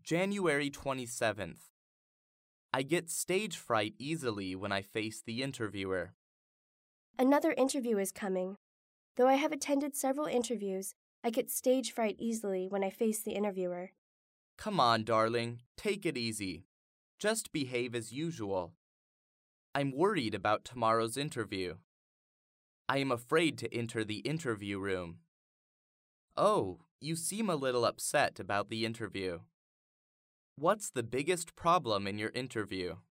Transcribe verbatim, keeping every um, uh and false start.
January twenty-seventh. I get stage fright easily when I face the interviewer. Another interview is coming. Though I have attended several interviews, I get stage fright easily when I face the interviewer. Come on, darling, take it easy. Just behave as usual. I'm worried about tomorrow's interview. I am afraid to enter the interview room. Oh, you seem a little upset about the interview. What's the biggest problem in your interview?